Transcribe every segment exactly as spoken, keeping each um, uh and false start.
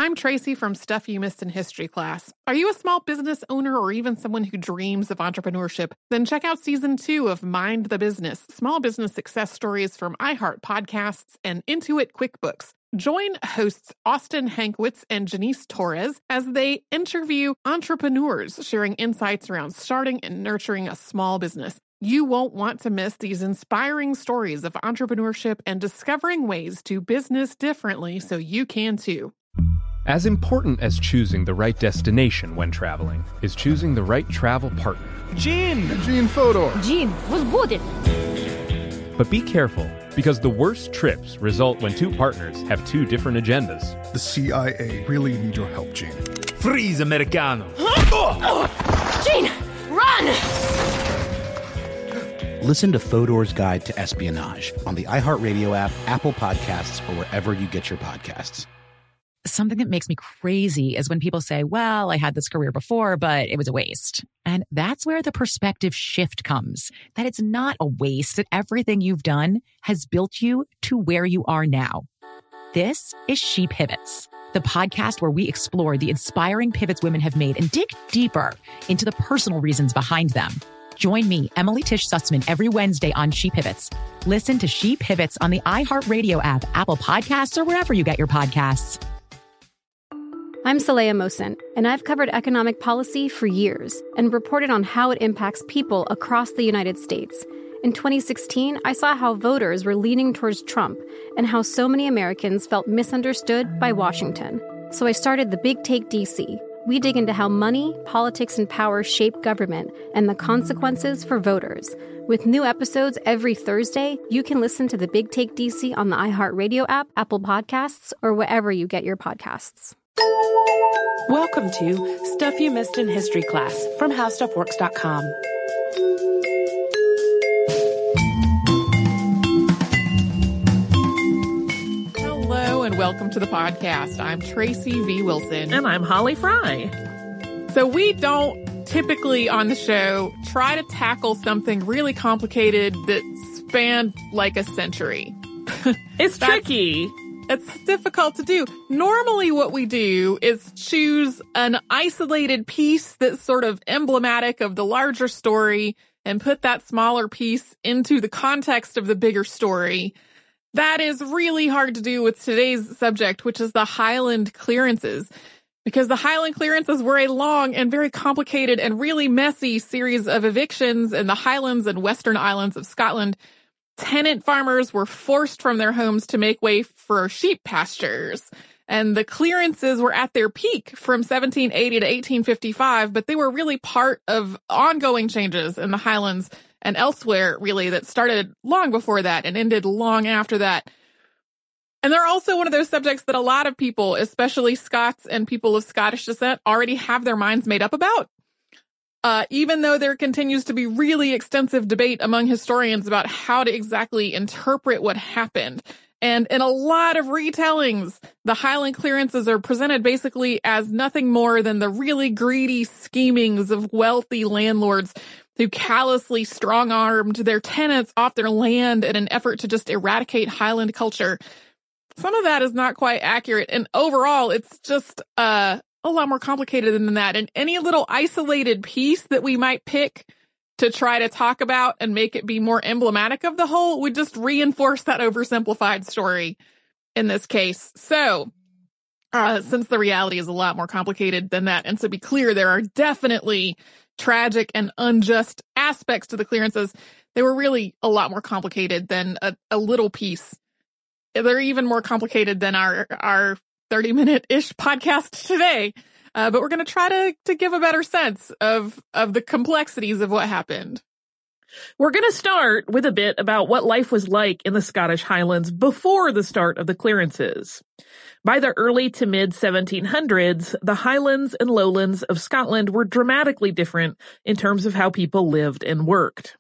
I'm Tracy from Stuff You Missed in History class. Are you a small business owner or even someone who dreams of entrepreneurship? Then check out season two of Mind the Business, small business success stories from iHeart Podcasts and Intuit QuickBooks. Join hosts Austin Hankwitz and Janice Torres as they interview entrepreneurs sharing insights around starting and nurturing a small business. You won't want to miss these inspiring stories of entrepreneurship and discovering ways to business differently so you can too. As important as choosing the right destination when traveling is choosing the right travel partner. Gene! Gene Fodor! Gene, was good. But be careful, because the worst trips result when two partners have two different agendas. The C I A really need your help, Gene. Freeze, Americano! Gene, run! Listen to Fodor's Guide to Espionage on the iHeartRadio app, Apple Podcasts, or wherever you get your podcasts. Something that makes me crazy is when people say, well, I had this career before, but it was a waste. And that's where the perspective shift comes, that it's not a waste, that everything you've done has built you to where you are now. This is She Pivots, the podcast where we explore the inspiring pivots women have made and dig deeper into the personal reasons behind them. Join me, Emily Tish Sussman, every Wednesday on She Pivots. Listen to She Pivots on the iHeartRadio app, Apple Podcasts, or wherever you get your podcasts. I'm Saleha Mohsin, and I've covered economic policy for years and reported on how it impacts people across the United States. In twenty sixteen, I saw how voters were leaning towards Trump and how so many Americans felt misunderstood by Washington. So I started The Big Take D C. We dig into how money, politics, and power shape government and the consequences for voters. With new episodes every Thursday, you can listen to The Big Take D C on the iHeartRadio app, Apple Podcasts, or wherever you get your podcasts. Welcome to Stuff You Missed in History class from how stuff works dot com. Hello and welcome to the podcast. I'm Tracy V. Wilson. And I'm Holly Fry. So we don't typically on the show try to tackle something really complicated that spanned like a century. It's tricky. It's difficult to do. Normally what we do is choose an isolated piece that's sort of emblematic of the larger story and put that smaller piece into the context of the bigger story. That is really hard to do with today's subject, which is the Highland clearances, because the Highland clearances were a long and very complicated and really messy series of evictions in the Highlands and Western Islands of Scotland. Tenant farmers were forced from their homes to make way for sheep pastures. And the clearances were at their peak from seventeen eighty to eighteen fifty-five, but they were really part of ongoing changes in the Highlands and elsewhere, really, that started long before that and ended long after that. And they're also one of those subjects that a lot of people, especially Scots and people of Scottish descent, already have their minds made up about. Uh, even though there continues to be really extensive debate among historians about how to exactly interpret what happened. And in a lot of retellings, the Highland clearances are presented basically as nothing more than the really greedy schemings of wealthy landlords who callously strong-armed their tenants off their land in an effort to just eradicate Highland culture. Some of that is not quite accurate. And overall, it's just, uh, a lot more complicated than that. And any little isolated piece that we might pick to try to talk about and make it be more emblematic of the whole would just reinforce that oversimplified story in this case. So, uh, since the reality is a lot more complicated than that, and to be clear, there are definitely tragic and unjust aspects to the clearances, they were really a lot more complicated than a, a little piece. They're even more complicated than our, our thirty minute ish podcast today. Uh, but we're going to try to, to give a better sense of, of the complexities of what happened. We're going to start with a bit about what life was like in the Scottish Highlands before the start of the clearances. By the early to mid seventeen hundreds, the Highlands and Lowlands of Scotland were dramatically different in terms of how people lived and worked.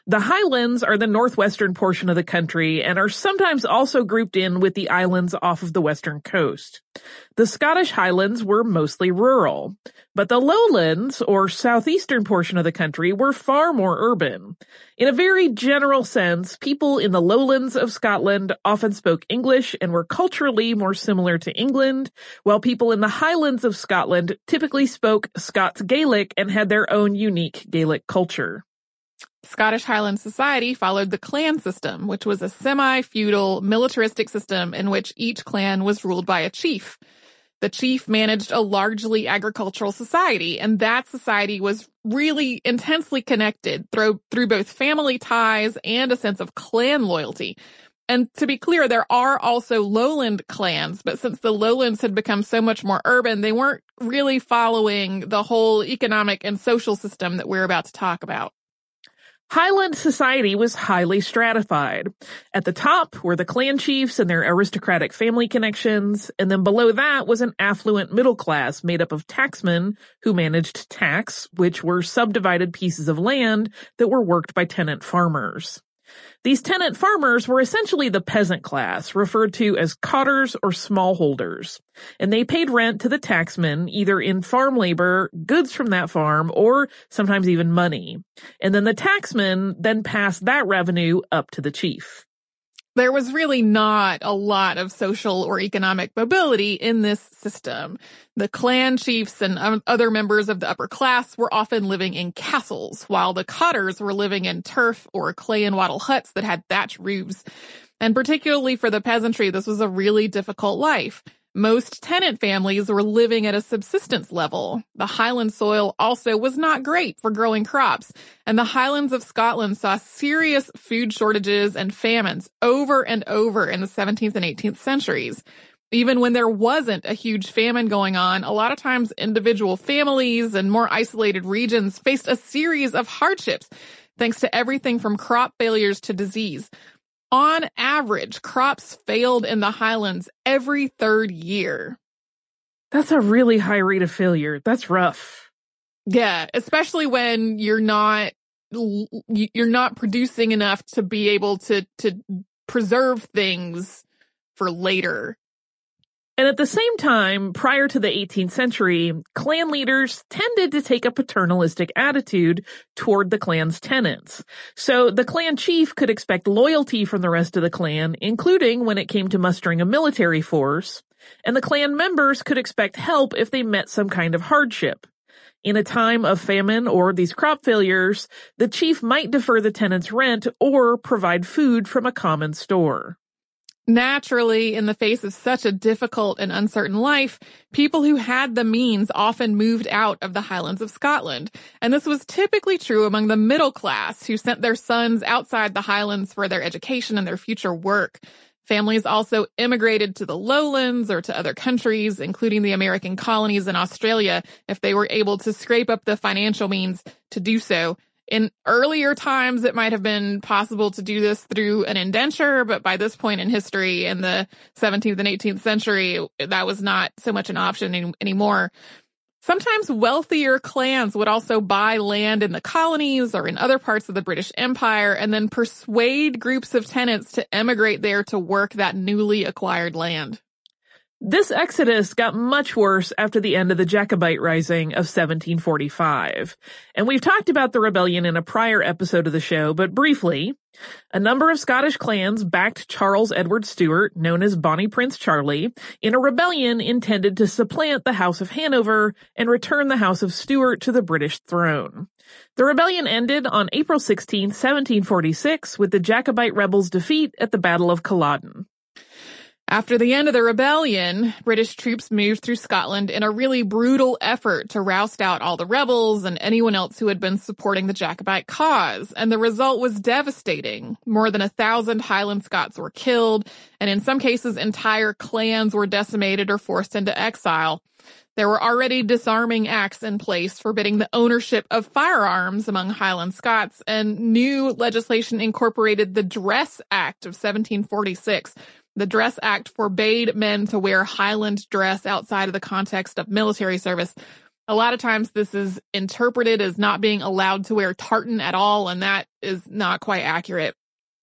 The Highlands are the northwestern portion of the country and are sometimes also grouped in with the islands off of the western coast. The Scottish Highlands were mostly rural, but the lowlands, or southeastern portion of the country, were far more urban. In a very general sense, people in the lowlands of Scotland often spoke English and were culturally more similar to England, while people in the Highlands of Scotland typically spoke Scots Gaelic and had their own unique Gaelic culture. Scottish Highland society followed the clan system, which was a semi-feudal, militaristic system in which each clan was ruled by a chief. The chief managed a largely agricultural society, and that society was really intensely connected through, through both family ties and a sense of clan loyalty. And to be clear, there are also lowland clans, but since the lowlands had become so much more urban, they weren't really following the whole economic and social system that we're about to talk about. Highland society was highly stratified. At the top were the clan chiefs and their aristocratic family connections, and then below that was an affluent middle class made up of tacksmen who managed tacks, which were subdivided pieces of land that were worked by tenant farmers. These tenant farmers were essentially the peasant class, referred to as cotters or smallholders, and they paid rent to the tacksmen either in farm labor, goods from that farm, or sometimes even money. And then the tacksmen then passed that revenue up to the chief. There was really not a lot of social or economic mobility in this system. The clan chiefs and other members of the upper class were often living in castles, while the cotters were living in turf or clay and wattle huts that had thatch roofs. And particularly for the peasantry, this was a really difficult life. Most tenant families were living at a subsistence level. The Highland soil also was not great for growing crops, and the Highlands of Scotland saw serious food shortages and famines over and over in the seventeenth and eighteenth centuries. Even when there wasn't a huge famine going on, a lot of times individual families and more isolated regions faced a series of hardships, thanks to everything from crop failures to disease. On average, crops failed in the Highlands every third year. That's a really high rate of failure. That's rough. Yeah, especially when you're not you're not producing enough to be able to to preserve things for later. And at the same time, prior to the eighteenth century, clan leaders tended to take a paternalistic attitude toward the clan's tenants. So the clan chief could expect loyalty from the rest of the clan, including when it came to mustering a military force, and the clan members could expect help if they met some kind of hardship. In a time of famine or these crop failures, the chief might defer the tenant's rent or provide food from a common store. Naturally, in the face of such a difficult and uncertain life, people who had the means often moved out of the Highlands of Scotland. And this was typically true among the middle class, who sent their sons outside the Highlands for their education and their future work. Families also immigrated to the lowlands or to other countries, including the American colonies in Australia, if they were able to scrape up the financial means to do so. In earlier times, it might have been possible to do this through an indenture, but by this point in history, in the seventeenth and eighteenth century, that was not so much an option any- anymore. Sometimes wealthier clans would also buy land in the colonies or in other parts of the British Empire and then persuade groups of tenants to emigrate there to work that newly acquired land. This exodus got much worse after the end of the Jacobite Rising of seventeen forty-five. And we've talked about the rebellion in a prior episode of the show, but briefly, a number of Scottish clans backed Charles Edward Stuart, known as Bonnie Prince Charlie, in a rebellion intended to supplant the House of Hanover and return the House of Stuart to the British throne. The rebellion ended on April sixteenth, seventeen forty-six, with the Jacobite rebels' defeat at the Battle of Culloden. After the end of the rebellion, British troops moved through Scotland in a really brutal effort to roust out all the rebels and anyone else who had been supporting the Jacobite cause, and the result was devastating. More than a thousand Highland Scots were killed, and in some cases entire clans were decimated or forced into exile. There were already disarming acts in place forbidding the ownership of firearms among Highland Scots, and new legislation incorporated the Dress Act of seventeen forty-six. The Dress Act forbade men to wear Highland dress outside of the context of military service. A lot of times this is interpreted as not being allowed to wear tartan at all, and that is not quite accurate.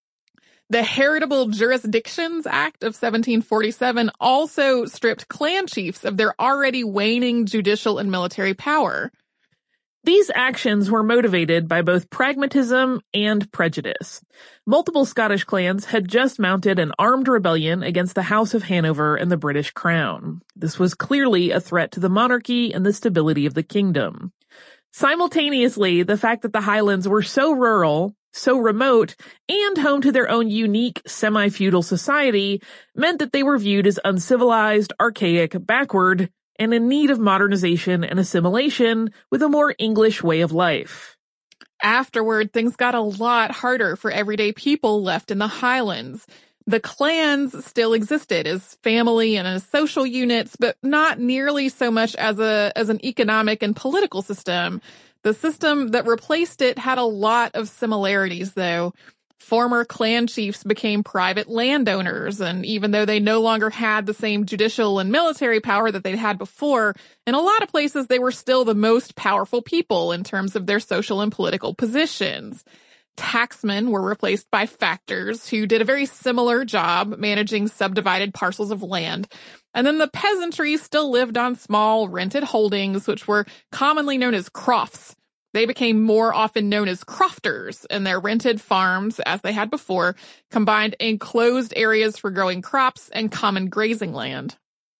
The Heritable Jurisdictions Act of seventeen forty-seven also stripped clan chiefs of their already waning judicial and military power. These actions were motivated by both pragmatism and prejudice. Multiple Scottish clans had just mounted an armed rebellion against the House of Hanover and the British Crown. This was clearly a threat to the monarchy and the stability of the kingdom. Simultaneously, the fact that the Highlands were so rural, so remote, and home to their own unique semi-feudal society meant that they were viewed as uncivilized, archaic, backward, and in need of modernization and assimilation with a more English way of life. Afterward, things got a lot harder for everyday people left in the Highlands. The clans still existed as family and as social units, but not nearly so much as a as an economic and political system. The system that replaced it had a lot of similarities, though. Former clan chiefs became private landowners, and even though they no longer had the same judicial and military power that they'd had before, in a lot of places they were still the most powerful people in terms of their social and political positions. Tacksmen were replaced by factors who did a very similar job managing subdivided parcels of land. And then the peasantry still lived on small rented holdings, which were commonly known as crofts. They became more often known as crofters, and their rented farms, as they had before, combined enclosed areas for growing crops and common grazing land.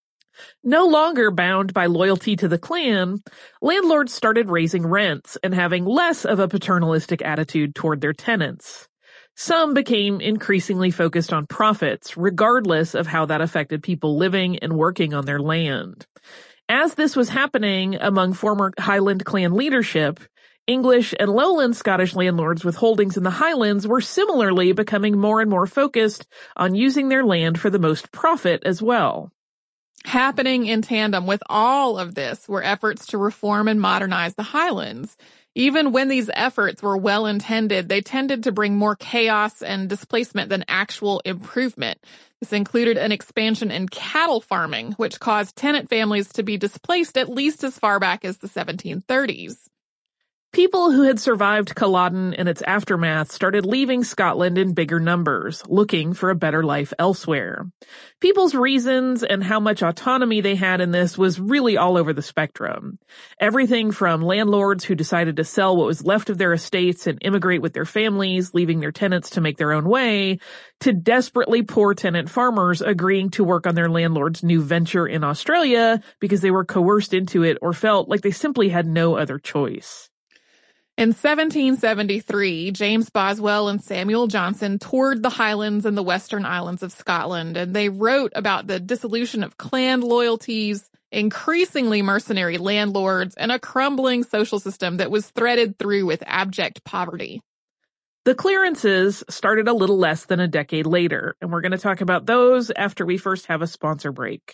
No longer bound by loyalty to the clan, landlords started raising rents and having less of a paternalistic attitude toward their tenants. Some became increasingly focused on profits, regardless of how that affected people living and working on their land. As this was happening among former Highland clan leadership, English and lowland Scottish landlords with holdings in the Highlands were similarly becoming more and more focused on using their land for the most profit as well. Happening in tandem with all of this were efforts to reform and modernize the Highlands. Even when these efforts were well-intended, they tended to bring more chaos and displacement than actual improvement. This included an expansion in cattle farming, which caused tenant families to be displaced at least as far back as the seventeen thirties. People who had survived Culloden and its aftermath started leaving Scotland in bigger numbers, looking for a better life elsewhere. People's reasons and how much autonomy they had in this was really all over the spectrum. Everything from landlords who decided to sell what was left of their estates and immigrate with their families, leaving their tenants to make their own way, to desperately poor tenant farmers agreeing to work on their landlord's new venture in Australia because they were coerced into it or felt like they simply had no other choice. In seventeen seventy-three, James Boswell and Samuel Johnson toured the Highlands and the Western Islands of Scotland, and they wrote about the dissolution of clan loyalties, increasingly mercenary landlords, and a crumbling social system that was threaded through with abject poverty. The clearances started a little less than a decade later, and we're going to talk about those after we first have a sponsor break.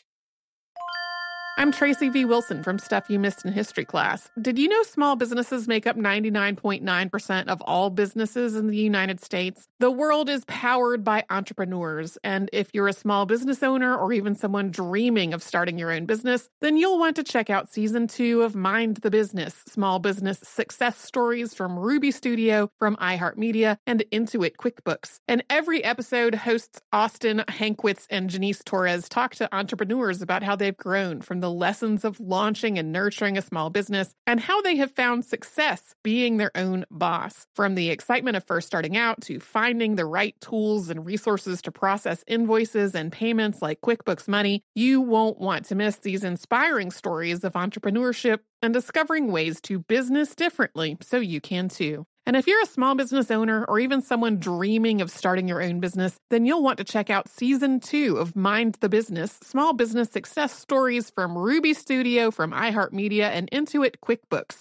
I'm Tracy V. Wilson from Stuff You Missed in History Class. Did you know small businesses make up ninety-nine point nine percent of all businesses in the United States? The world is powered by entrepreneurs, and if you're a small business owner or even someone dreaming of starting your own business, then you'll want to check out Season two of Mind the Business, Small Business Success Stories from Ruby Studio, from iHeartMedia, and Intuit QuickBooks. And every episode, hosts Austin Hankwitz and Janice Torres talk to entrepreneurs about how they've grown from the the lessons of launching and nurturing a small business, and how they have found success being their own boss. From the excitement of first starting out to finding the right tools and resources to process invoices and payments like QuickBooks Money, you won't want to miss these inspiring stories of entrepreneurship and discovering ways to business differently so you can too. And if you're a small business owner or even someone dreaming of starting your own business, then you'll want to check out Season two of Mind the Business, Small Business Success Stories from Ruby Studio, from iHeartMedia, and Intuit QuickBooks.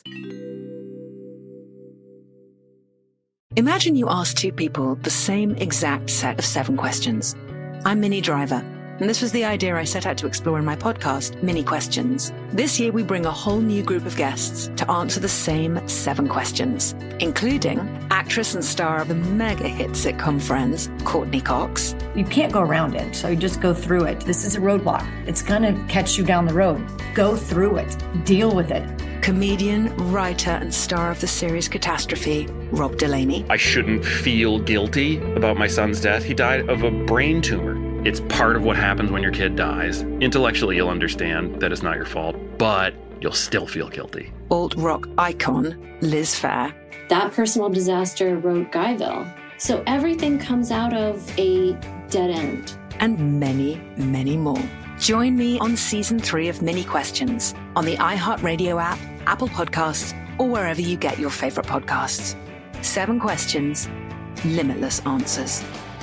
Imagine you ask two people the same exact set of seven questions. I'm Minnie Driver, And this was the idea I set out to explore in my podcast, Mini Questions. This year, we bring a whole new group of guests to answer the same seven questions, including actress and star of the mega hit sitcom Friends, Courtney Cox. You can't go around it, so you just go through it. This is a roadblock. It's going to catch you down the road. Go through it. Deal with it. Comedian, writer, and star of the series Catastrophe, Rob Delaney. I shouldn't feel guilty about my son's death. He died of a brain tumor. It's part of what happens when your kid dies. Intellectually, you'll understand that it's not your fault, but you'll still feel guilty. Alt-rock icon, Liz Phair. That personal disaster wrote Guyville. So everything comes out of a dead end. And many, many more. Join me on season three of Mini Questions on the iHeartRadio app, Apple Podcasts, or wherever you get your favorite podcasts. Seven questions, limitless answers.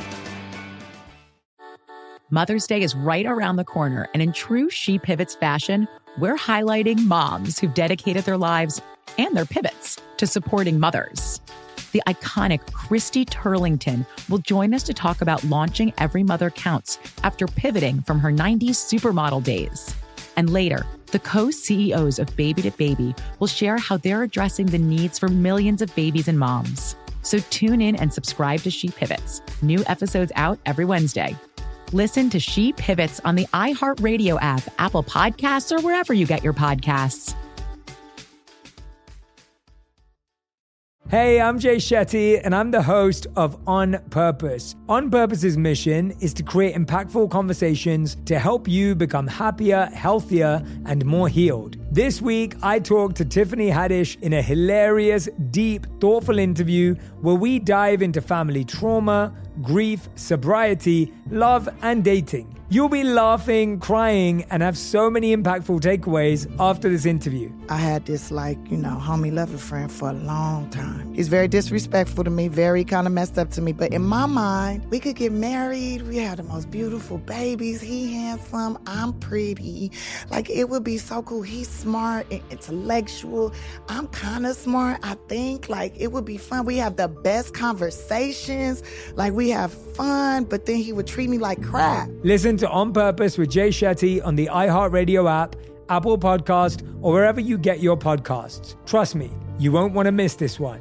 Mother's Day is right around the corner, and in true She Pivots fashion, we're highlighting moms who've dedicated their lives and their pivots to supporting mothers. The iconic Christy Turlington will join us to talk about launching Every Mother Counts after pivoting from her nineties supermodel days. And later, the co-C E Os of Baby to Baby will share how they're addressing the needs for millions of babies and moms. So tune in and subscribe to She Pivots. New episodes out every Wednesday. Listen to She Pivots on the iHeartRadio app, Apple Podcasts, or wherever you get your podcasts. Hey, I'm Jay Shetty, and I'm the host of On Purpose. On Purpose's mission is to create impactful conversations to help you become happier, healthier, and more healed. This week, I talked to Tiffany Haddish in a hilarious, deep, thoughtful interview where we dive into family trauma, grief, sobriety, love, and dating. You'll be laughing, crying, and have so many impactful takeaways after this interview. I had this, like, you know, homie lover friend for a long time. He's very disrespectful to me, very kind of messed up to me. But in my mind, we could get married. We had the most beautiful babies. He handsome. I'm pretty. Like, it would be so cool. He's smart and intellectual. I'm kind of smart, I think. Like, it would be fun. We have the best conversations. Like, we have fun, but then he would treat me like crap. Listen to On Purpose with Jay Shetty on the iHeartRadio app, Apple Podcast, or wherever you get your podcasts. Trust me, you won't want to miss this one.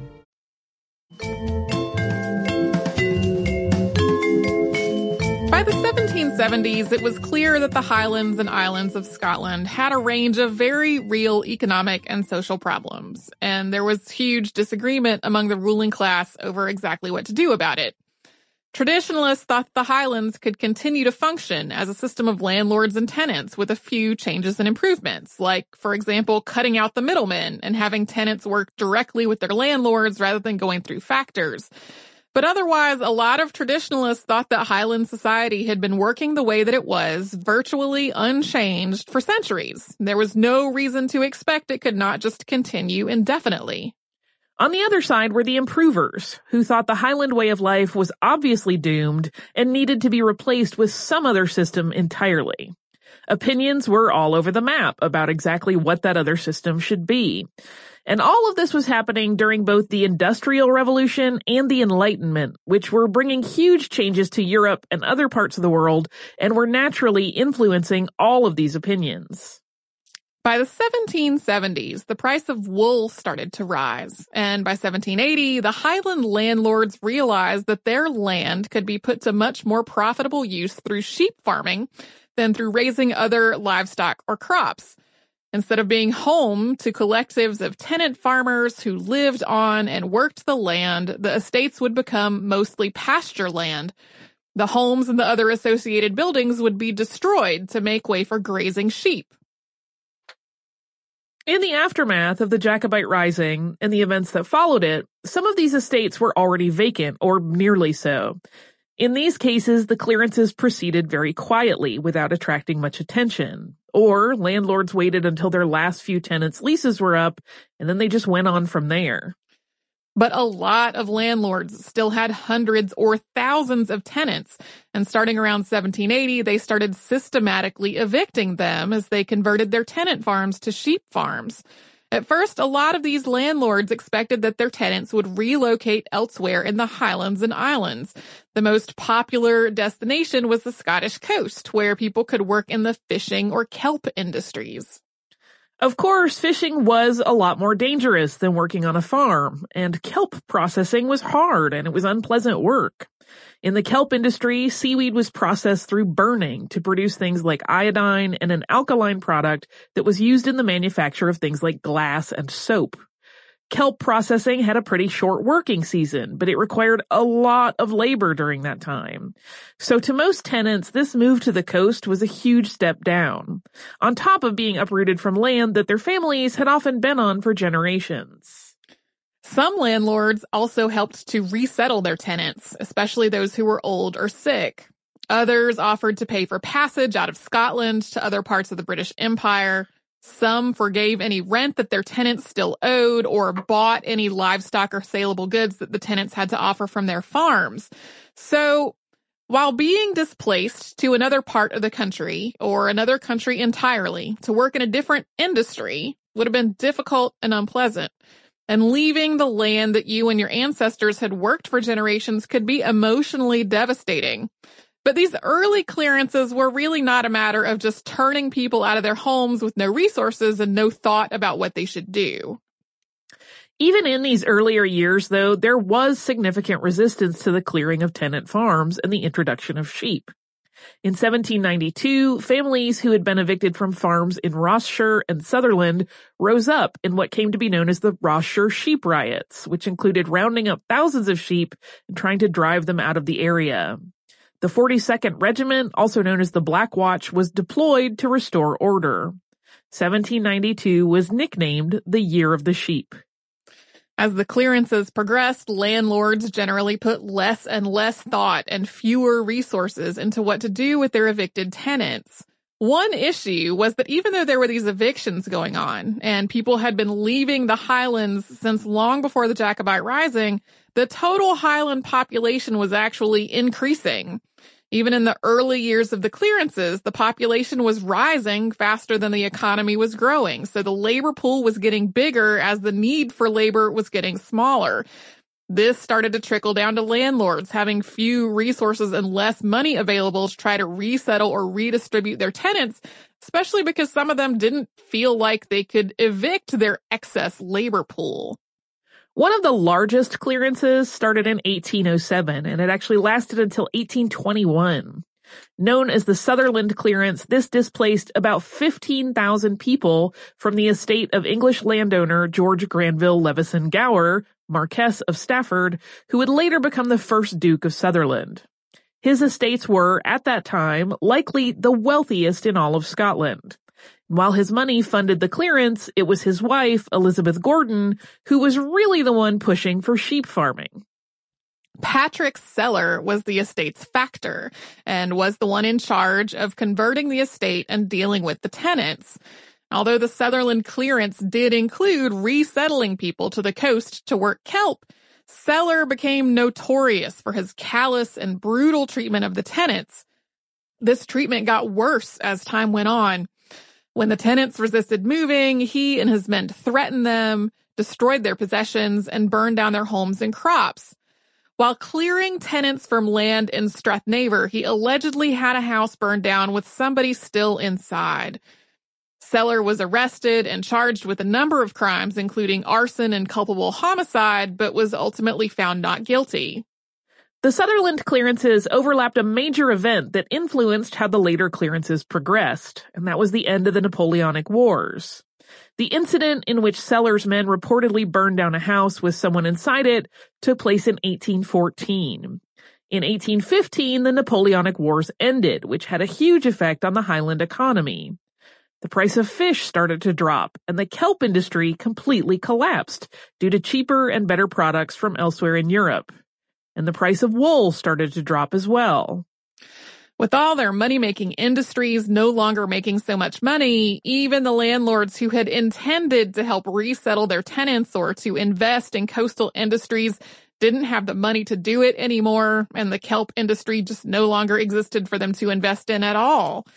By the seventeen seventies, it was clear that the Highlands and Islands of Scotland had a range of very real economic and social problems, and there was huge disagreement among the ruling class over exactly what to do about it. Traditionalists thought the Highlands could continue to function as a system of landlords and tenants with a few changes and improvements, like, for example, cutting out the middlemen and having tenants work directly with their landlords rather than going through factors. But otherwise, a lot of traditionalists thought that Highland society had been working the way that it was, virtually unchanged for centuries. There was no reason to expect it could not just continue indefinitely. On the other side were the improvers, who thought the Highland way of life was obviously doomed and needed to be replaced with some other system entirely. Opinions were all over the map about exactly what that other system should be. And all of this was happening during both the Industrial Revolution and the Enlightenment, which were bringing huge changes to Europe and other parts of the world and were naturally influencing all of these opinions. By the seventeen seventies, the price of wool started to rise, and by seventeen eighty, the Highland landlords realized that their land could be put to much more profitable use through sheep farming than through raising other livestock or crops. Instead of being home to collectives of tenant farmers who lived on and worked the land, the estates would become mostly pasture land. The homes and the other associated buildings would be destroyed to make way for grazing sheep. In the aftermath of the Jacobite Rising and the events that followed it, some of these estates were already vacant, or nearly so. In these cases, the clearances proceeded very quietly without attracting much attention. Or landlords waited until their last few tenants' leases were up, and then they just went on from there. But a lot of landlords still had hundreds or thousands of tenants, and starting around seventeen eighty, they started systematically evicting them as they converted their tenant farms to sheep farms. At first, a lot of these landlords expected that their tenants would relocate elsewhere in the Highlands and Islands. The most popular destination was the Scottish coast, where people could work in the fishing or kelp industries. Of course, fishing was a lot more dangerous than working on a farm, and kelp processing was hard and it was unpleasant work. In the kelp industry, seaweed was processed through burning to produce things like iodine and an alkaline product that was used in the manufacture of things like glass and soap. Kelp processing had a pretty short working season, but it required a lot of labor during that time. So to most tenants, this move to the coast was a huge step down, on top of being uprooted from land that their families had often been on for generations. Some landlords also helped to resettle their tenants, especially those who were old or sick. Others offered to pay for passage out of Scotland to other parts of the British Empire. Some forgave any rent that their tenants still owed or bought any livestock or saleable goods that the tenants had to offer from their farms. So, while being displaced to another part of the country or another country entirely to work in a different industry would have been difficult and unpleasant, and leaving the land that you and your ancestors had worked for generations could be emotionally devastating. But these early clearances were really not a matter of just turning people out of their homes with no resources and no thought about what they should do. Even in these earlier years, though, there was significant resistance to the clearing of tenant farms and the introduction of sheep. In seventeen ninety-two, families who had been evicted from farms in Ross-shire and Sutherland rose up in what came to be known as the Ross-shire Sheep Riots, which included rounding up thousands of sheep and trying to drive them out of the area. The forty-second Regiment, also known as the Black Watch, was deployed to restore order. seventeen ninety-two was nicknamed the Year of the Sheep. As the clearances progressed, landlords generally put less and less thought and fewer resources into what to do with their evicted tenants. One issue was that even though there were these evictions going on and people had been leaving the Highlands since long before the Jacobite Rising, the total Highland population was actually increasing. Even in the early years of the clearances, the population was rising faster than the economy was growing. So the labor pool was getting bigger as the need for labor was getting smaller. This started to trickle down to landlords having few resources and less money available to try to resettle or redistribute their tenants, especially because some of them didn't feel like they could evict their excess labor pool. One of the largest clearances started in eighteen oh seven, and it actually lasted until eighteen twenty-one. Known as the Sutherland Clearance, this displaced about fifteen thousand people from the estate of English landowner George Granville Levison Gower, Marquess of Stafford, who would later become the first Duke of Sutherland. His estates were, at that time, likely the wealthiest in all of Scotland. While his money funded the clearance, it was his wife, Elizabeth Gordon, who was really the one pushing for sheep farming. Patrick Seller was the estate's factor and was the one in charge of converting the estate and dealing with the tenants. Although the Sutherland clearance did include resettling people to the coast to work kelp, Seller became notorious for his callous and brutal treatment of the tenants. This treatment got worse as time went on. When the tenants resisted moving, he and his men threatened them, destroyed their possessions, and burned down their homes and crops. While clearing tenants from land in Strathnaver, he allegedly had a house burned down with somebody still inside. Seller was arrested and charged with a number of crimes, including arson and culpable homicide, but was ultimately found not guilty. The Sutherland clearances overlapped a major event that influenced how the later clearances progressed, and that was the end of the Napoleonic Wars. The incident in which Seller's men reportedly burned down a house with someone inside it took place in eighteen fourteen. In eighteen fifteen, the Napoleonic Wars ended, which had a huge effect on the Highland economy. The price of fish started to drop, and the kelp industry completely collapsed due to cheaper and better products from elsewhere in Europe. And the price of wool started to drop as well. With all their money-making industries no longer making so much money, even the landlords who had intended to help resettle their tenants or to invest in coastal industries didn't have the money to do it anymore, and the kelp industry just no longer existed for them to invest in at all.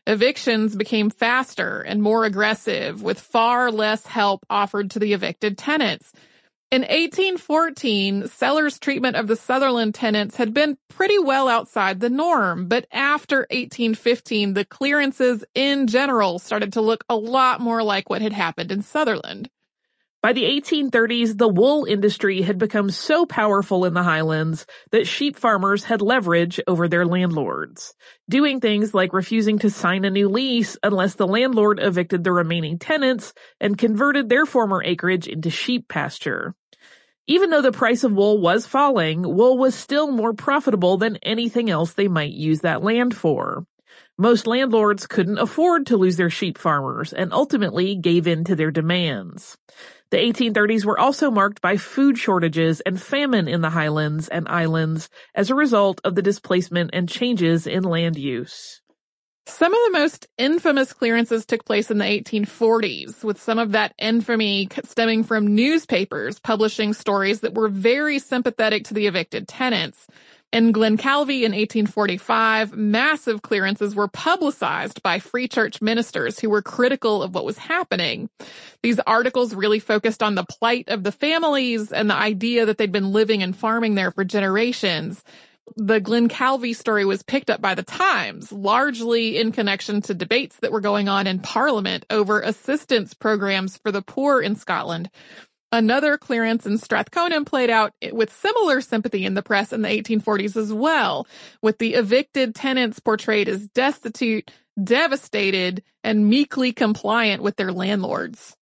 Evictions became faster and more aggressive, with far less help offered to the evicted tenants. In eighteen fourteen, Sellers' treatment of the Sutherland tenants had been pretty well outside the norm, but after eighteen fifteen, the clearances in general started to look a lot more like what had happened in Sutherland. By the eighteen thirties, the wool industry had become so powerful in the Highlands that sheep farmers had leverage over their landlords, doing things like refusing to sign a new lease unless the landlord evicted the remaining tenants and converted their former acreage into sheep pasture. Even though the price of wool was falling, wool was still more profitable than anything else they might use that land for. Most landlords couldn't afford to lose their sheep farmers and ultimately gave in to their demands. The eighteen thirties were also marked by food shortages and famine in the Highlands and Islands as a result of the displacement and changes in land use. Some of the most infamous clearances took place in the eighteen forties, with some of that infamy stemming from newspapers publishing stories that were very sympathetic to the evicted tenants. In Glencalvie in eighteen forty-five, massive clearances were publicized by Free Church ministers who were critical of what was happening. These articles really focused on the plight of the families and the idea that they'd been living and farming there for generations. The Glencalvie story was picked up by the Times, largely in connection to debates that were going on in Parliament over assistance programs for the poor in Scotland. Another clearance in Strathconan played out with similar sympathy in the press in the eighteen forties as well, with the evicted tenants portrayed as destitute, devastated, and meekly compliant with their landlords.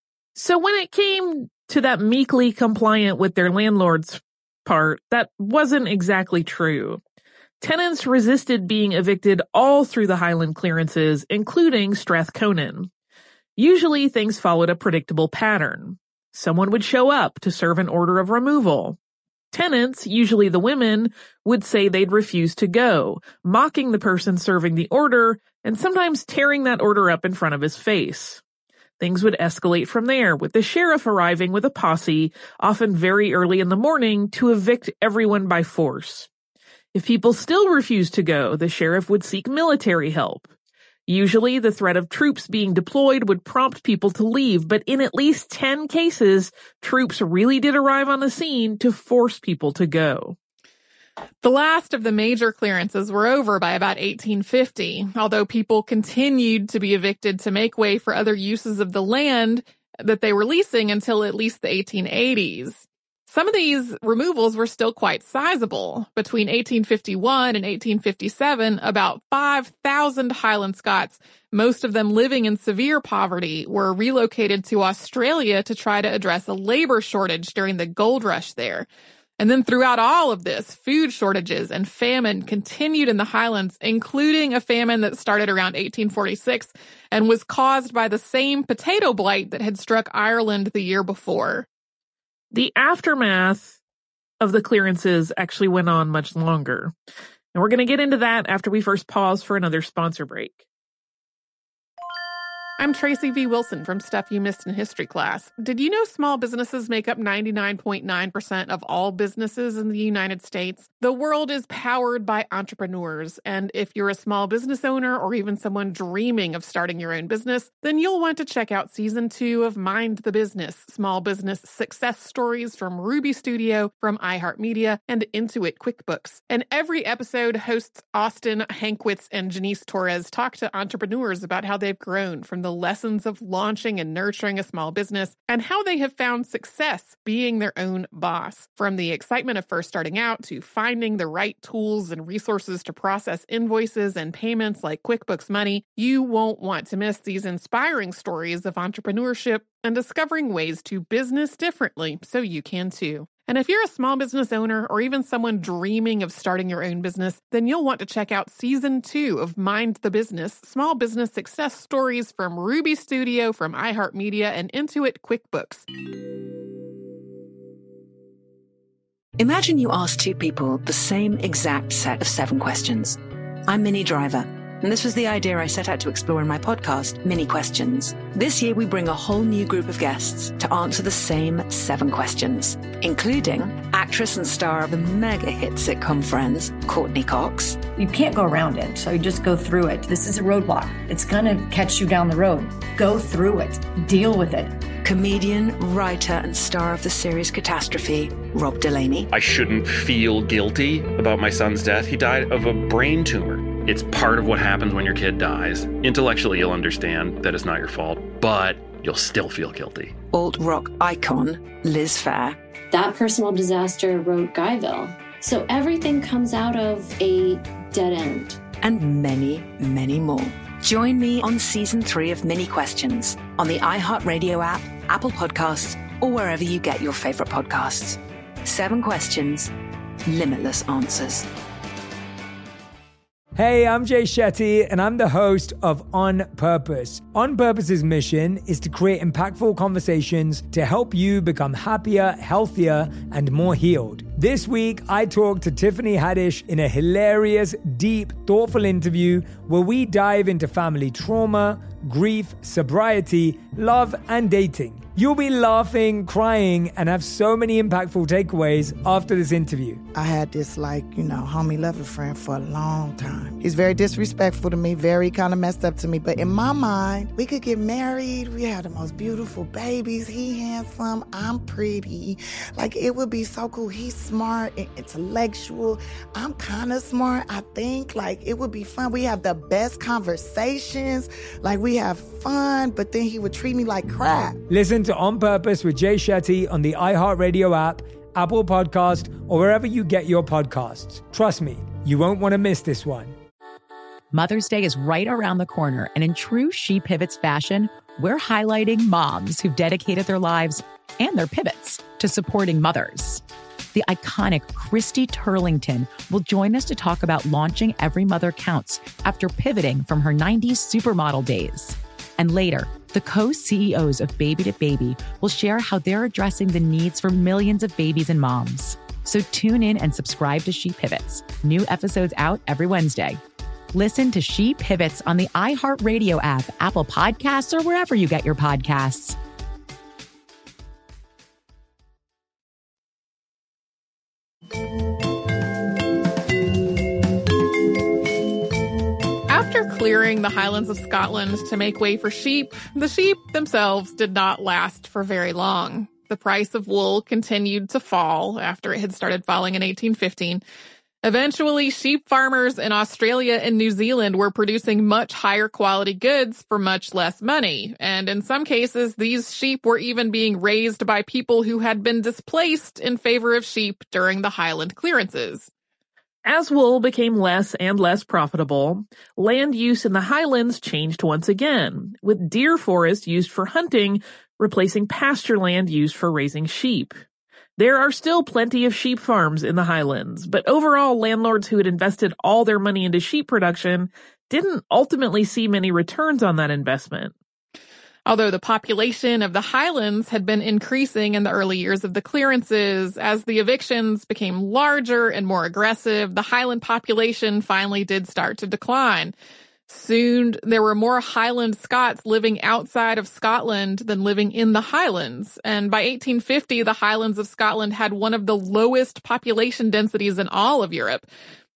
So when it came to that meekly compliant with their landlords part, that wasn't exactly true. Tenants resisted being evicted all through the Highland clearances, including Strathconan. Usually things followed a predictable pattern. Someone would show up to serve an order of removal. Tenants, usually the women, would say they'd refuse to go, mocking the person serving the order and sometimes tearing that order up in front of his face. Things would escalate from there, with the sheriff arriving with a posse, often very early in the morning, to evict everyone by force. If people still refused to go, the sheriff would seek military help. Usually, the threat of troops being deployed would prompt people to leave, but in at least ten cases, troops really did arrive on the scene to force people to go. The last of the major clearances were over by about eighteen fifty, although people continued to be evicted to make way for other uses of the land that they were leasing until at least the eighteen eighties. Some of these removals were still quite sizable. Between eighteen fifty-one and eighteen fifty-seven, about five thousand Highland Scots, most of them living in severe poverty, were relocated to Australia to try to address a labor shortage during the gold rush there. And then throughout all of this, food shortages and famine continued in the Highlands, including a famine that started around eighteen forty-six and was caused by the same potato blight that had struck Ireland the year before. The aftermath of the clearances actually went on much longer. And we're going to get into that after we first pause for another sponsor break. I'm Tracy V. Wilson from Stuff You Missed in History Class. Did you know small businesses make up ninety-nine point nine percent of all businesses in the United States? The world is powered by entrepreneurs, and if you're a small business owner or even someone dreaming of starting your own business, then you'll want to check out Season two of Mind the Business, Small Business Success Stories from Ruby Studio, from iHeartMedia, and Intuit QuickBooks. And every episode, hosts Austin Hankwitz and Janice Torres talk to entrepreneurs about how they've grown from the lessons of launching and nurturing a small business and how they have found success being their own boss. From the excitement of first starting out to finding the right tools and resources to process invoices and payments like QuickBooks Money, you won't want to miss these inspiring stories of entrepreneurship and discovering ways to business differently so you can too. And if you're a small business owner or even someone dreaming of starting your own business, then you'll want to check out Season two of Mind the Business, Small Business Success Stories from Ruby Studio, from iHeartMedia, and Intuit QuickBooks. Imagine you ask two people the same exact set of seven questions. I'm Minnie Driver. And this was the idea I set out to explore in my podcast, Mini Questions. This year, we bring a whole new group of guests to answer the same seven questions, including actress and star of the mega hit sitcom Friends, Courtney Cox. You can't go around it, so you just go through it. This is a roadblock. It's going to catch you down the road. Go through it. Deal with it. Comedian, writer, and star of the series Catastrophe, Rob Delaney. I shouldn't feel guilty about my son's death. He died of a brain tumor. It's part of what happens when your kid dies. Intellectually, you'll understand that it's not your fault, but you'll still feel guilty. Alt-rock icon, Liz Phair. That personal disaster wrote Guyville. So everything comes out of a dead end. And many, many more. Join me on season three of Mini Questions on the iHeartRadio app, Apple Podcasts, or wherever you get your favorite podcasts. Seven questions, limitless answers. Hey, I'm Jay Shetty, and I'm the host of On Purpose. On Purpose's mission is to create impactful conversations to help you become happier, healthier, and more healed. This week, I talked to Tiffany Haddish in a hilarious, deep, thoughtful interview where we dive into family trauma, grief, sobriety, love, and dating. You'll be laughing, crying, and have so many impactful takeaways after this interview. I had this, like, you know, homie lover friend for a long time. He's very disrespectful to me, very kind of messed up to me. But in my mind, we could get married. We had the most beautiful babies. He handsome. I'm pretty. Like, it would be so cool. He's smart and intellectual. I'm kind of smart, I think. Like, it would be fun. We have the best conversations. Like, we have fun, but then he would treat me like crap. Listen to On Purpose with Jay Shetty on the iHeartRadio app, Apple Podcast, or wherever you get your podcasts. Trust me, you won't want to miss this one. Mother's Day is right around the corner, and in true She Pivots fashion, we're highlighting moms who've dedicated their lives and their pivots to supporting mothers. The iconic Christy Turlington will join us to talk about launching Every Mother Counts after pivoting from her nineties supermodel days. And later, the co-C E Os of Baby to Baby will share how they're addressing the needs for millions of babies and moms. So tune in and subscribe to She Pivots. New episodes out every Wednesday. Listen to She Pivots on the iHeartRadio app, Apple Podcasts, or wherever you get your podcasts. After clearing the Highlands of Scotland to make way for sheep, the sheep themselves did not last for very long. The price of wool continued to fall after it had started falling in eighteen fifteen. Eventually, sheep farmers in Australia and New Zealand were producing much higher quality goods for much less money. And in some cases, these sheep were even being raised by people who had been displaced in favor of sheep during the Highland clearances. As wool became less and less profitable, land use in the highlands changed once again, with deer forest used for hunting replacing pasture land used for raising sheep. There are still plenty of sheep farms in the highlands, but overall landlords who had invested all their money into sheep production didn't ultimately see many returns on that investment. Although the population of the highlands had been increasing in the early years of the clearances, as the evictions became larger and more aggressive, the highland population finally did start to decline. Soon, there were more Highland Scots living outside of Scotland than living in the Highlands. And by eighteen fifty, the Highlands of Scotland had one of the lowest population densities in all of Europe.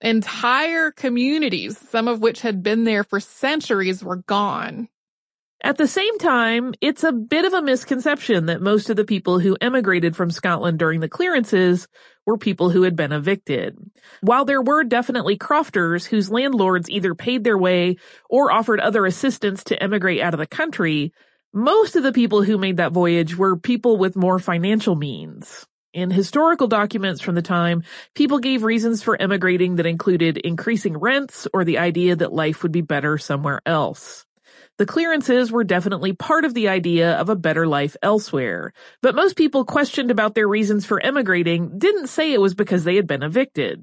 Entire communities, some of which had been there for centuries, were gone. At the same time, it's a bit of a misconception that most of the people who emigrated from Scotland during the clearances were people who had been evicted. While there were definitely crofters whose landlords either paid their way or offered other assistance to emigrate out of the country, most of the people who made that voyage were people with more financial means. In historical documents from the time, people gave reasons for emigrating that included increasing rents or the idea that life would be better somewhere else. The clearances were definitely part of the idea of a better life elsewhere, but most people questioned about their reasons for emigrating didn't say it was because they had been evicted.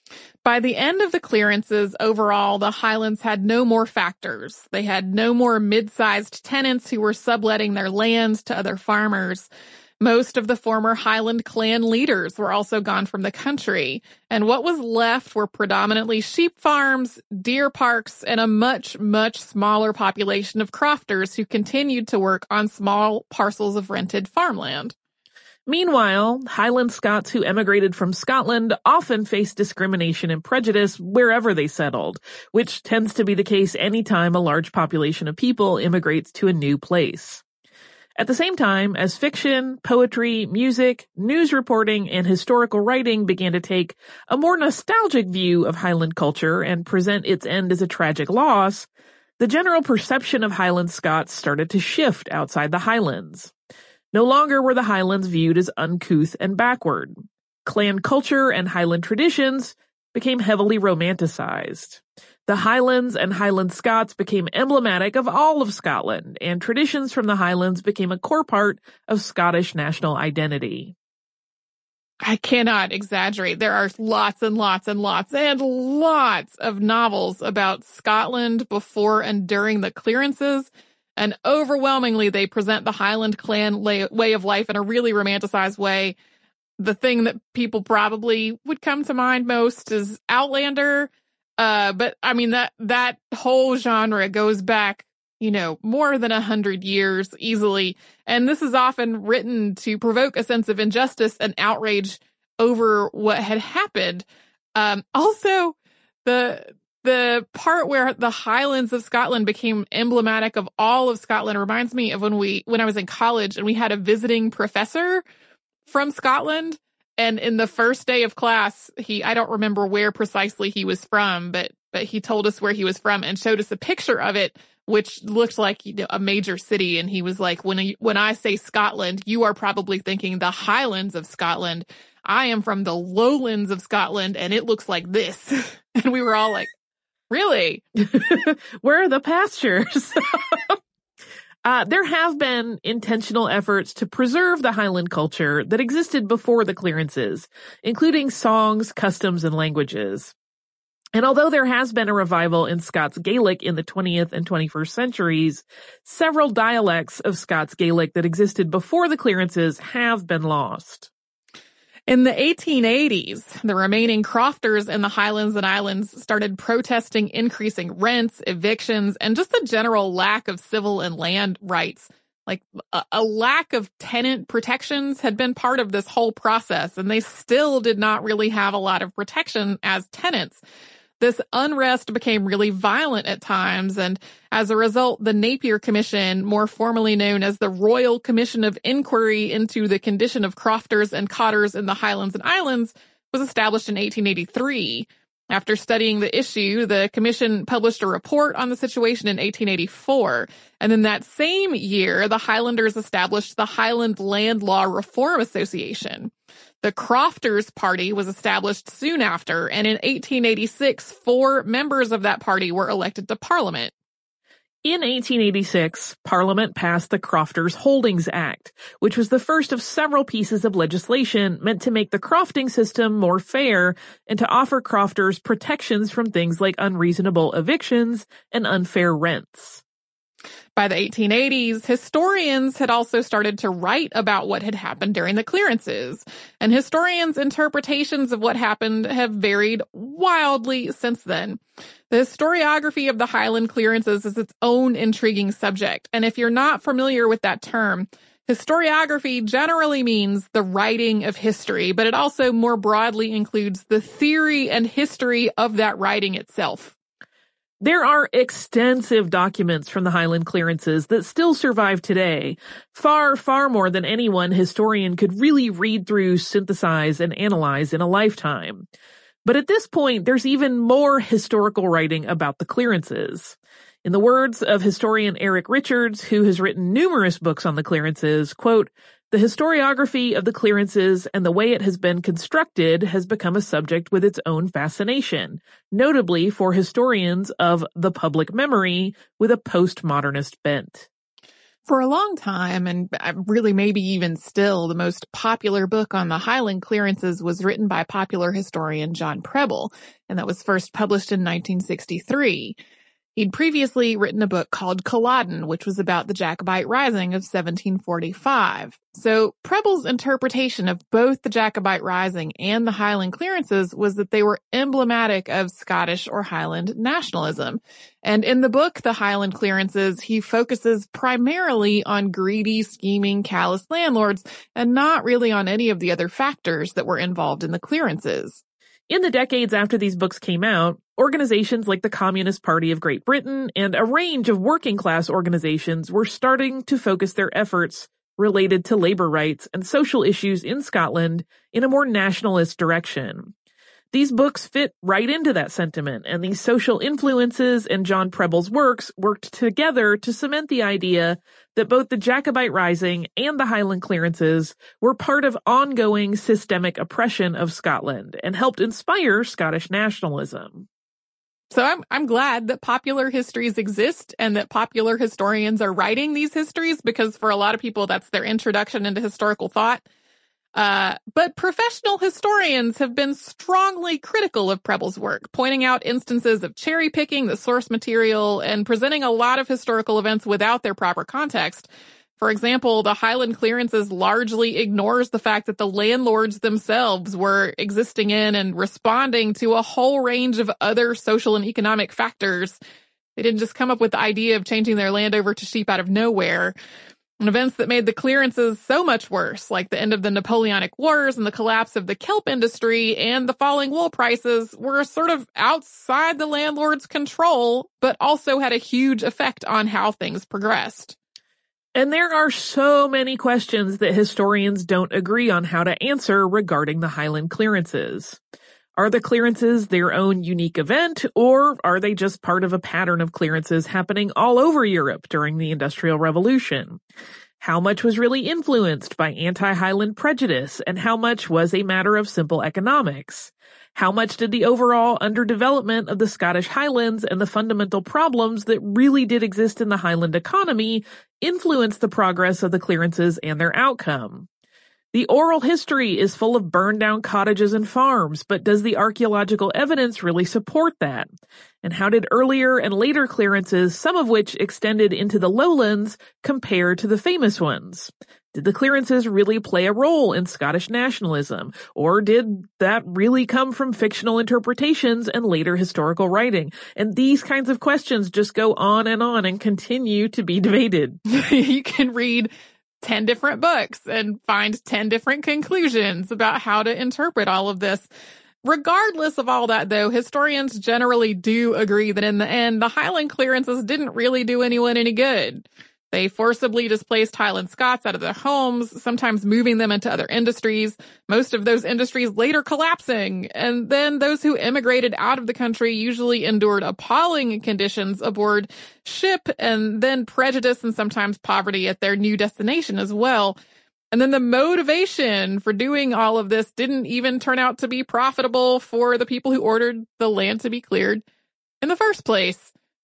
By the end of the clearances, overall, the Highlands had no more factors. They had no more mid-sized tenants who were subletting their land to other farmers. Most of the former Highland clan leaders were also gone from the country, and what was left were predominantly sheep farms, deer parks, and a much, much smaller population of crofters who continued to work on small parcels of rented farmland. Meanwhile, Highland Scots who emigrated from Scotland often faced discrimination and prejudice wherever they settled, which tends to be the case anytime a large population of people immigrates to a new place. At the same time, as fiction, poetry, music, news reporting, and historical writing began to take a more nostalgic view of Highland culture and present its end as a tragic loss, the general perception of Highland Scots started to shift outside the Highlands. No longer were the Highlands viewed as uncouth and backward. Clan culture and Highland traditions became heavily romanticized. The Highlands and Highland Scots became emblematic of all of Scotland, and traditions from the Highlands became a core part of Scottish national identity. I cannot exaggerate. There are lots and lots and lots and lots of novels about Scotland before and during the clearances, and overwhelmingly they present the Highland clan lay- way of life in a really romanticized way. The thing that people probably would come to mind most is Outlander. Uh, but I mean, that, that whole genre goes back, you know, more than a hundred years easily. And this is often written to provoke a sense of injustice and outrage over what had happened. Um, also the, the part where the Highlands of Scotland became emblematic of all of Scotland reminds me of when we, when I was in college and we had a visiting professor from Scotland. And in the first day of class, he, I don't remember where precisely he was from, but, but he told us where he was from and showed us a picture of it, which looked like, you know, a major city. And he was like, when, I, when I say Scotland, you are probably thinking the Highlands of Scotland. I am from the lowlands of Scotland and it looks like this. And we were all like, really? Where are the pastures? Uh, there have been intentional efforts to preserve the Highland culture that existed before the clearances, including songs, customs, and languages. And although there has been a revival in Scots Gaelic in the twentieth and twenty-first centuries, several dialects of Scots Gaelic that existed before the clearances have been lost. In the eighteen eighties, the remaining crofters in the Highlands and Islands started protesting increasing rents, evictions, and just the general lack of civil and land rights. Like a, a lack of tenant protections had been part of this whole process, and they still did not really have a lot of protection as tenants. This unrest became really violent at times, and as a result, the Napier Commission, more formally known as the Royal Commission of Inquiry into the Condition of Crofters and Cotters in the Highlands and Islands, was established in eighteen eighty-three. After studying the issue, the commission published a report on the situation in eighteen eighty-four, and in that same year, the Highlanders established the Highland Land Law Reform Association. The Crofters Party was established soon after, and in eighteen eighty-six, four members of that party were elected to Parliament. In eighteen eighty-six, Parliament passed the Crofters Holdings Act, which was the first of several pieces of legislation meant to make the crofting system more fair and to offer crofters protections from things like unreasonable evictions and unfair rents. By the eighteen eighties, historians had also started to write about what had happened during the clearances, and historians' interpretations of what happened have varied wildly since then. The historiography of the Highland clearances is its own intriguing subject, and if you're not familiar with that term, historiography generally means the writing of history, but it also more broadly includes the theory and history of that writing itself. There are extensive documents from the Highland clearances that still survive today, far, far more than any one historian could really read through, synthesize, and analyze in a lifetime. But at this point, there's even more historical writing about the clearances. In the words of historian Eric Richards, who has written numerous books on the clearances, quote, "The historiography of the clearances and the way it has been constructed has become a subject with its own fascination, notably for historians of the public memory with a postmodernist bent." For a long time, and really maybe even still, the most popular book on the Highland clearances was written by popular historian John Preble, and that was first published in nineteen sixty-three. He'd previously written a book called Culloden, which was about the Jacobite Rising of seventeen forty-five. So Preble's interpretation of both the Jacobite Rising and the Highland clearances was that they were emblematic of Scottish or Highland nationalism. And in the book, The Highland Clearances, he focuses primarily on greedy, scheming, callous landlords and not really on any of the other factors that were involved in the clearances. In the decades after these books came out, organizations like the Communist Party of Great Britain and a range of working-class organizations were starting to focus their efforts related to labor rights and social issues in Scotland in a more nationalist direction. These books fit right into that sentiment, and these social influences and John Preble's works worked together to cement the idea that both the Jacobite Rising and the Highland clearances were part of ongoing systemic oppression of Scotland and helped inspire Scottish nationalism. So I'm I'm glad that popular histories exist and that popular historians are writing these histories, because for a lot of people that's their introduction into historical thought. Uh, but professional historians have been strongly critical of Preble's work, pointing out instances of cherry-picking the source material and presenting a lot of historical events without their proper context. For example, the Highland clearances largely ignores the fact that the landlords themselves were existing in and responding to a whole range of other social and economic factors. They didn't just come up with the idea of changing their land over to sheep out of nowhere. And events that made the clearances so much worse, like the end of the Napoleonic Wars and the collapse of the kelp industry and the falling wool prices, were sort of outside the landlord's control, but also had a huge effect on how things progressed. And there are so many questions that historians don't agree on how to answer regarding the Highland clearances. Are the clearances their own unique event, or are they just part of a pattern of clearances happening all over Europe during the Industrial Revolution? How much was really influenced by anti-Highland prejudice, and how much was a matter of simple economics? How much did the overall underdevelopment of the Scottish Highlands and the fundamental problems that really did exist in the Highland economy influence the progress of the clearances and their outcome? The oral history is full of burned down cottages and farms, but does the archaeological evidence really support that? And how did earlier and later clearances, some of which extended into the lowlands, compare to the famous ones? Did the clearances really play a role in Scottish nationalism, or did that really come from fictional interpretations and later historical writing? And these kinds of questions just go on and on and continue to be debated. You can read ten different books and find ten different conclusions about how to interpret all of this. Regardless of all that, though, historians generally do agree that in the end, the Highland clearances didn't really do anyone any good. They forcibly displaced Highland Scots out of their homes, sometimes moving them into other industries, most of those industries later collapsing. And then those who immigrated out of the country usually endured appalling conditions aboard ship, and then prejudice and sometimes poverty at their new destination as well. And then the motivation for doing all of this didn't even turn out to be profitable for the people who ordered the land to be cleared in the first place.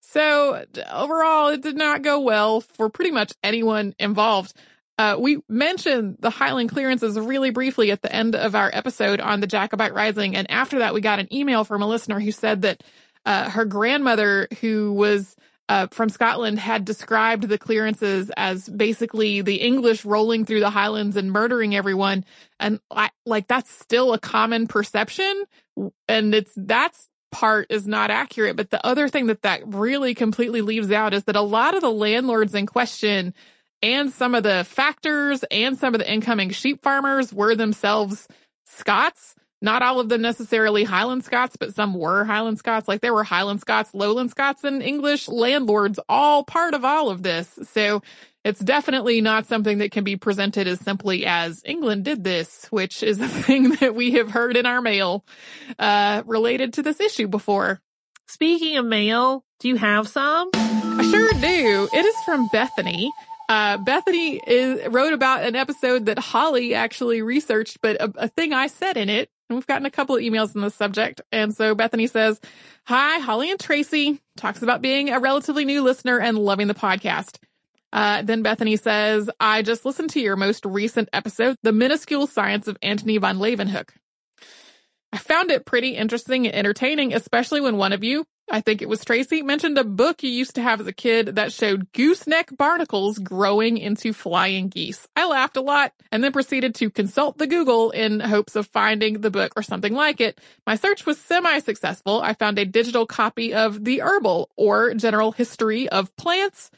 So overall, it did not go well for pretty much anyone involved. Uh, we mentioned the Highland clearances really briefly at the end of our episode on the Jacobite Rising. And after that, we got an email from a listener who said that uh, her grandmother, who was uh, from Scotland, had described the clearances as basically the English rolling through the Highlands and murdering everyone. And I, like, that's still a common perception. And it's that's part is not accurate. But the other thing that that really completely leaves out is that a lot of the landlords in question and some of the factors and some of the incoming sheep farmers were themselves Scots. Not all of them necessarily Highland Scots, but some were Highland Scots. Like there were Highland Scots, Lowland Scots, and English landlords all part of all of this. So it's definitely not something that can be presented as simply as England did this, which is a thing that we have heard in our mail uh, related to this issue before. Speaking of mail, do you have some? I sure do. It is from Bethany. Uh, Bethany is, wrote about an episode that Holly actually researched, but a, a thing I said in it. And we've gotten a couple of emails on this subject. And so Bethany says, hi, Holly and Tracy. Talks about being a relatively new listener and loving the podcast. Uh, then Bethany says, I just listened to your most recent episode, The Minuscule Science of Antony von Leeuwenhoek. I found it pretty interesting and entertaining, especially when one of you, I think it was Tracy, mentioned a book you used to have as a kid that showed gooseneck barnacles growing into flying geese. I laughed a lot and then proceeded to consult the Google in hopes of finding the book or something like it. My search was semi-successful. I found a digital copy of The Herbal, or General History of Plants.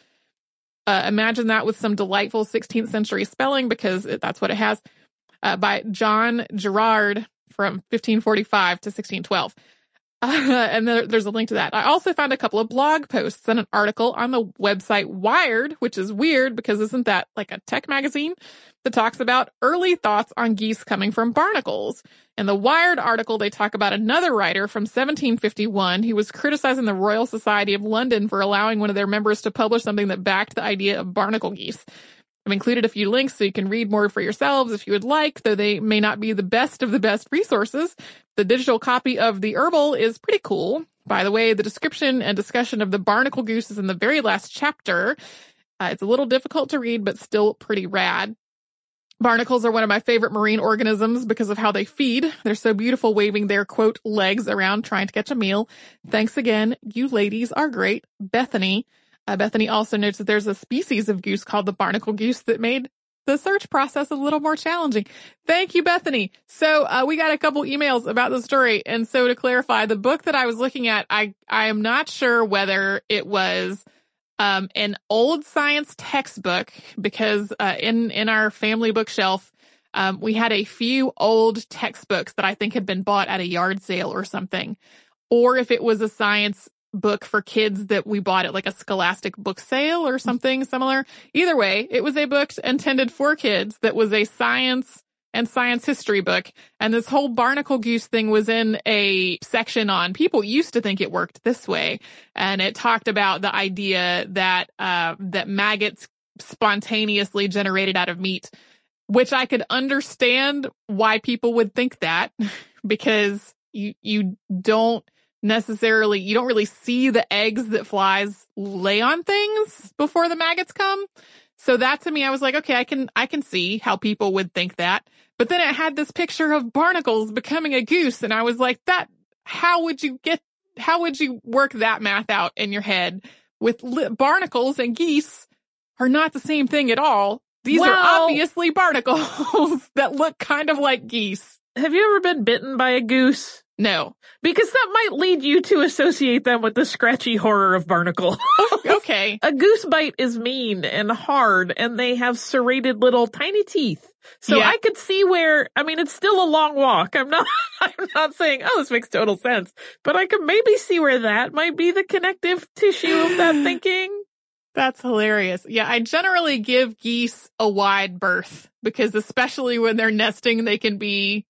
Uh, imagine that with some delightful sixteenth century spelling, because it, that's what it has, uh, by John Gerard from fifteen forty-five to sixteen twelve. Uh, and there, there's a link to that. I also found a couple of blog posts and an article on the website Wired, which is weird because isn't that like a tech magazine, that talks about early thoughts on geese coming from barnacles. In the Wired article, they talk about another writer from seventeen fifty-one who was criticizing the Royal Society of London for allowing one of their members to publish something that backed the idea of barnacle geese. I've included a few links so you can read more for yourselves if you would like, though they may not be the best of the best resources. The digital copy of The Herbal is pretty cool. By the way, the description and discussion of the barnacle goose is in the very last chapter. Uh, it's a little difficult to read, but still pretty rad. Barnacles are one of my favorite marine organisms because of how they feed. They're so beautiful waving their, quote, legs around trying to catch a meal. Thanks again. You ladies are great. Bethany. Uh, Bethany also notes that there's a species of goose called the barnacle goose that made the search process a little more challenging. Thank you, Bethany. So uh, we got a couple emails about the story. And so to clarify, the book that I was looking at, I, I am not sure whether it was um, an old science textbook, because uh, in, in our family bookshelf, um, we had a few old textbooks that I think had been bought at a yard sale or something, or if it was a science book for kids that we bought at like a Scholastic book sale or something similar. Either way, it was a book intended for kids that was a science and science history book. And this whole barnacle goose thing was in a section on people used to think it worked this way. And it talked about the idea that, uh, that maggots spontaneously generated out of meat, which I could understand why people would think that, because you, you don't necessarily, you don't really see the eggs that flies lay on things before the maggots come. So that to me, I was like, okay, I can, I can see how people would think that. But then it had this picture of barnacles becoming a goose. And I was like, that, how would you get, how would you work that math out in your head? With li- barnacles and geese are not the same thing at all. These well, are obviously barnacles that look kind of like geese. Have you ever been bitten by a goose? No. Because that might lead you to associate them with the scratchy horror of barnacle. Okay. A goose bite is mean and hard, and they have serrated little tiny teeth. So yeah. I could see where, I mean, it's still a long walk. I'm not, I'm not saying, oh, this makes total sense, but I could maybe see where that might be the connective tissue of that thinking. That's hilarious. Yeah, I generally give geese a wide berth because especially when they're nesting, they can be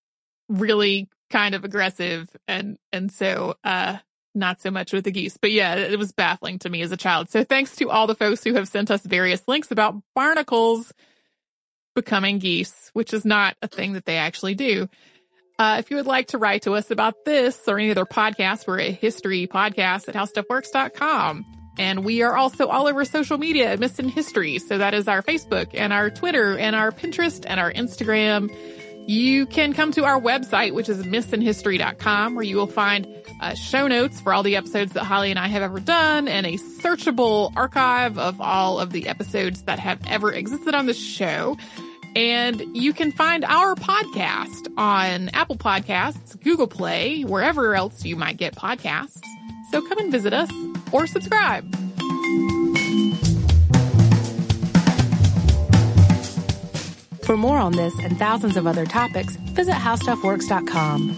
really kind of aggressive, and and so uh not so much with the geese. But yeah, it was baffling to me as a child. So thanks to all the folks who have sent us various links about barnacles becoming geese, which is not a thing that they actually do. Uh, if you would like to write to us about this or any other podcast, we're a history podcast at how stuff works dot com. And we are also all over social media at Missed in History. So that is our Facebook and our Twitter and our Pinterest and our Instagram. You can come to our website, which is missed in history dot com, where you will find uh, show notes for all the episodes that Holly and I have ever done and a searchable archive of all of the episodes that have ever existed on the show. And you can find our podcast on Apple Podcasts, Google Play, wherever else you might get podcasts. So come and visit us or subscribe. For more on this and thousands of other topics, visit how stuff works dot com.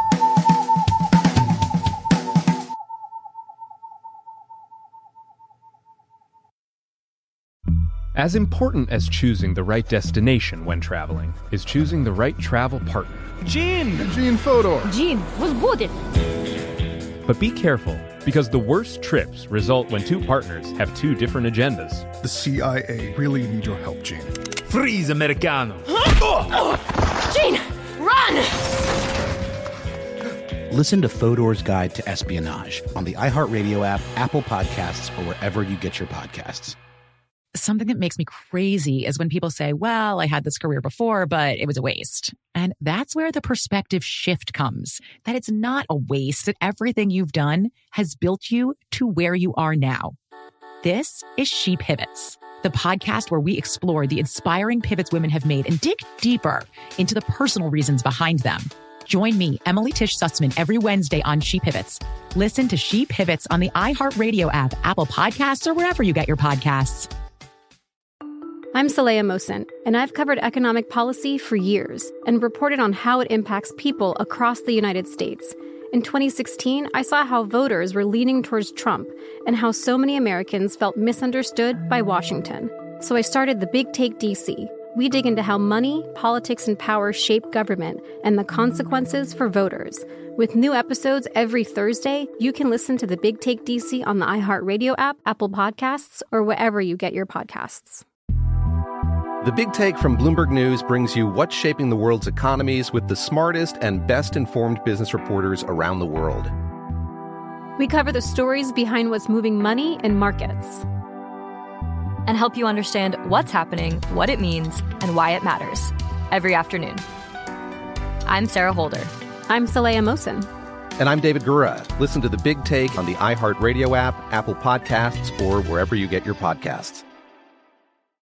As important as choosing the right destination when traveling is choosing the right travel partner. Gene! Gene Fodor! Gene, was будет? But be careful, because the worst trips result when two partners have two different agendas. The C I A really need your help, Gene. Freeze, Americano! Gene, run! Listen to Fodor's Guide to Espionage on the iHeartRadio app, Apple Podcasts, or wherever you get your podcasts. Something that makes me crazy is when people say, well, I had this career before, but it was a waste. And that's where the perspective shift comes, that it's not a waste, that everything you've done has built you to where you are now. This is She Pivots, the podcast where we explore the inspiring pivots women have made and dig deeper into the personal reasons behind them. Join me, Emily Tish Sussman, every Wednesday on She Pivots. Listen to She Pivots on the iHeartRadio app, Apple Podcasts, or wherever you get your podcasts. I'm Saleha Mohsin, and I've covered economic policy for years and reported on how it impacts people across the United States. In twenty sixteen, I saw how voters were leaning towards Trump and how so many Americans felt misunderstood by Washington. So I started The Big Take D C. We dig into how money, politics, and power shape government and the consequences for voters. With new episodes every Thursday, you can listen to The Big Take D C on the iHeartRadio app, Apple Podcasts, or wherever you get your podcasts. The Big Take from Bloomberg News brings you what's shaping the world's economies with the smartest and best-informed business reporters around the world. We cover the stories behind what's moving money and markets, and help you understand what's happening, what it means, and why it matters every afternoon. I'm Sarah Holder. I'm Saleha Mohsin. And I'm David Gura. Listen to The Big Take on the iHeartRadio app, Apple Podcasts, or wherever you get your podcasts.